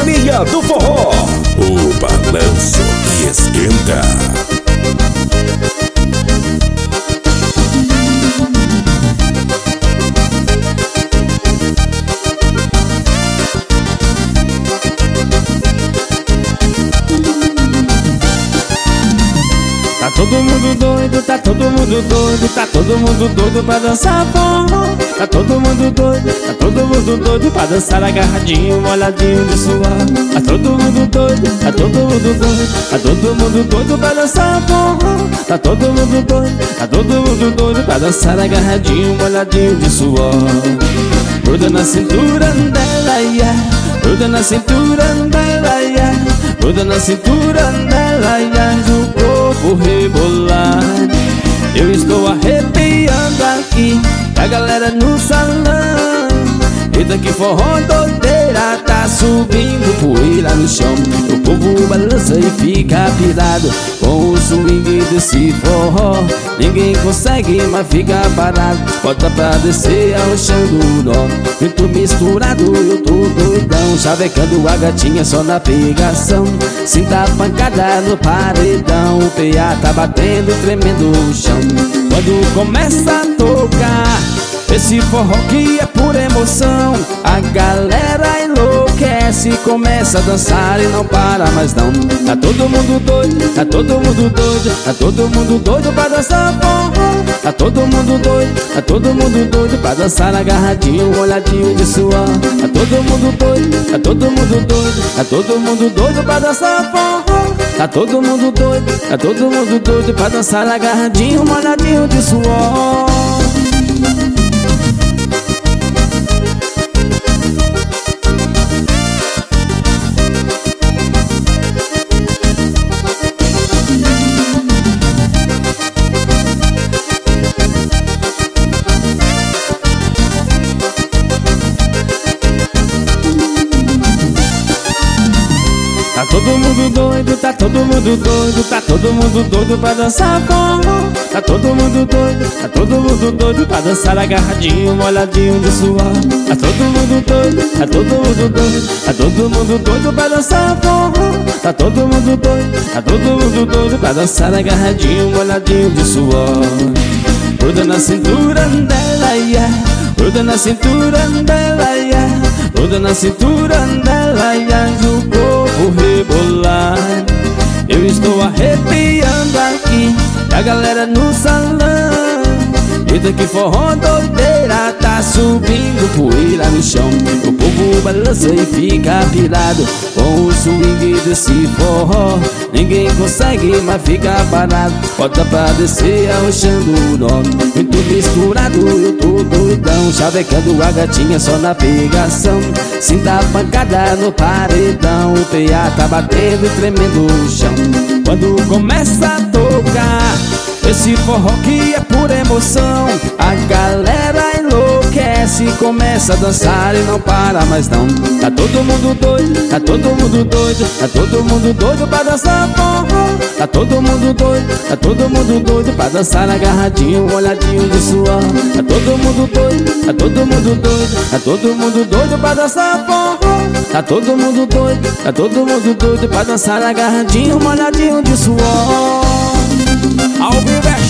família do forró. O balanço que esquenta. Tá todo mundo doido, tá todo mundo doido, tá todo mundo doido pra dançar forró. Tá todo mundo doido, tá todo mundo doido pra dançar agarradinho, molhadinho de suor. Tá todo mundo doido, tá todo mundo doido, tá todo mundo doido pra dançar forró. Tá todo mundo doido, tá todo mundo doido pra dançar agarradinho, molhadinho de suor. Gruda na cintura dela, yeah. Gruda na cintura dela, yeah. Gruda na cintura dela, yeah. O corpo rebolar. Eu estou arrepiando aqui, a galera no salão. Eita que forró doideira, tá subindo poeira no chão. O povo balança e fica pirado com o swing desse forró. Ninguém consegue, mas fica parado. Bota pra descer arrochando o nó. Vento misturado, eu tô doidão, chavecando a gatinha só na pegação. Sinta a pancada no paredão, o PA tá batendo, tremendo o chão. Quando começa a tocar esse forró que é pura emoção, a galera enlouquece, começa a dançar e não para mais não. Tá todo mundo doido, tá todo mundo doido, tá todo mundo doido pra dançar forró. Tá todo mundo doido, tá todo mundo doido pra dançar agarradinho, molhadinho de suor. Tá todo mundo doido, tá todo mundo doido, tá todo mundo doido pra dançar forró. Tá todo mundo doido, tá todo mundo doido pra dançar agarradinho, molhadinho de suor. Tá todo mundo doido, tá todo mundo doido, tá todo mundo doido pra dançar forró. Tá todo mundo doido, tá todo mundo doido pra dançar agarradinho, molhadinho de suor. Tá todo mundo doido, tá todo mundo doido, tá todo mundo doido pra dançar forró. Tá todo mundo doido, tá todo mundo doido pra dançar agarradinho, molhadinho de suor. Gruda na cintura dela, yeah. Gruda na cintura dela, yeah. Gruda na cintura dela, yeah. O corpo rebolar. Eu estou arrepiando aqui, a galera no salão. Eita que forró doideira, tá subindo poeira no chão. O povo balança e fica pirado com o swing desse forró. Ninguém consegue, mas fica parado. Bota pra descer arrochando o nó. Muito misturado, eu tô doidão, chavecando a gatinha só na pegação. Sinta a pancada no paredão, o PA tá batendo e tremendo o chão. Quando começa a tocar esse forró que é pura emoção, a galera enlouquece, começa a dançar e não para mais não. Tá todo mundo doido, tá todo mundo doido, tá todo mundo doido pra dançar forró. Tá todo mundo doido, tá todo mundo doido pra dançar agarradinho, molhadinho de suor. Tá todo mundo doido, tá todo mundo doido, tá todo mundo doido pra dançar forró. Tá todo mundo doido, tá todo mundo doido pra dançar agarradinho, molhadinho de suor. Ao vivo é